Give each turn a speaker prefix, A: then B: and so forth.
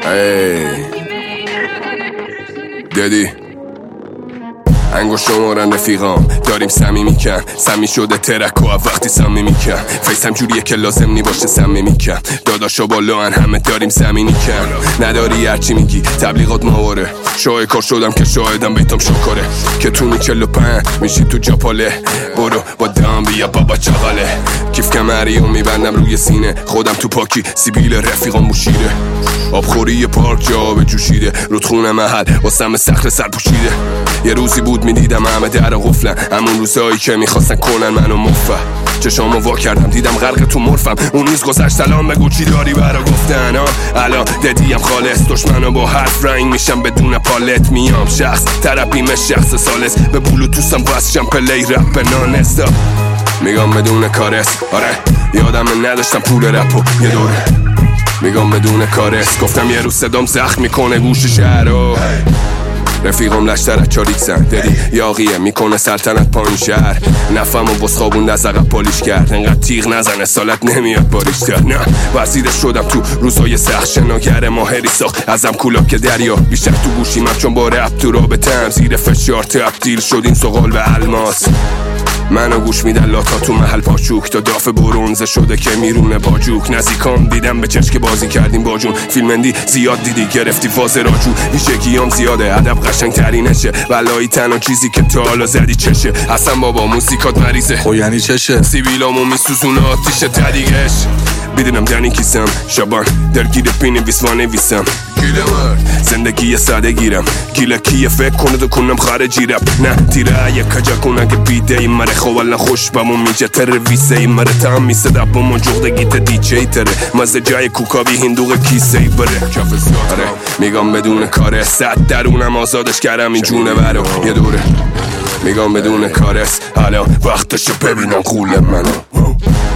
A: دادی انگوش شمارن رفیقام داریم صمیمی کن سمی شده ترک و وقتی صمیمی کن فیسم جوریه که لازم نی باشه صمیمی کن داداشا بالا ان همه داریم زمینی کن نداری هرچی میگی تبلیغات ماوره شاهکار شدم که شاهدم بیتم شکاره که تونی 45 میشی تو جاپاله برو با دام بیا بابا چغاله کیف کمری و میبندم روی سینه خودم تو پاکی سیبیل رفیقام موشیده آبخوری پارک جا به جوشیده رودخونه محل واسم صخره سر پوشیده یه روزی بود میدیدم همه در قفلن همون روزایی که میخواستن کنن منو مفه چشامو وا کردم دیدم غرق تو مرفم اون روز گذشت سلام بگو چی داری برا گفتن الان ددیم خالص دشمنو با حرف رنگ میشم بدون پالت میام شخص ترپیم شخص سالس به بلوتوسم واسشم پلی رپ به نانستا میگم بدون کارس آره یادم نداشتم پول رپو یه دوره میگم بدون کارس گفتم یه روز صدام زخم میکنه گوش شهرو رفیقم لشتر چاریکسن دادی یاقیه میکنه سلطنت پایین شهر نفهم و بسخابون از عقب پالیش کرد انقدر تیغ نزنه سالت نمیاد باریشتر نه وزیده شدم تو روزای سخت شناگر ماهری ساخت ازم کولاک دریا بیشتر تو گوشی من چون با رپ تو رابطم زیر فشار تبدیل شد این سقال به الماس منو گوش میدن لاتا تو محل پاچوک تا داف برونزه شده که میرونه باجوک نزدیکام دیدم به چشک بازی کردیم باجون فیلمندی زیاد دیدی گرفتی فاز راجو ویژگیام زیاده ادب قشنگ ترینشه ولایی تنها چیزی که تا حالا زدی چشه اصلا بابا موسیقات مریضه
B: خو یعنی چشه
A: سیبیلامو میسوزونه آتیشه تدیگش بدونم دنی کیسم شبان درگیر پینی ویسوانه ویسم گیله مرد زندگی ساده گیرم گیله کیه فکر کنه دو کنم خارجی رب نه تیره یک کجا کنه که بیده این مره خوالا خوش بمون میجه تر ویسه این مره تام میسه دب بمون جغدگی تا دیچه تره مزه جای کوکابی هندوغ کیسه ای بره آره میگم بدون کاره صد درونم آزادش کردم این جونه برو یه دوره میگم بدون کارس حالا وقتشو ببینم قول منو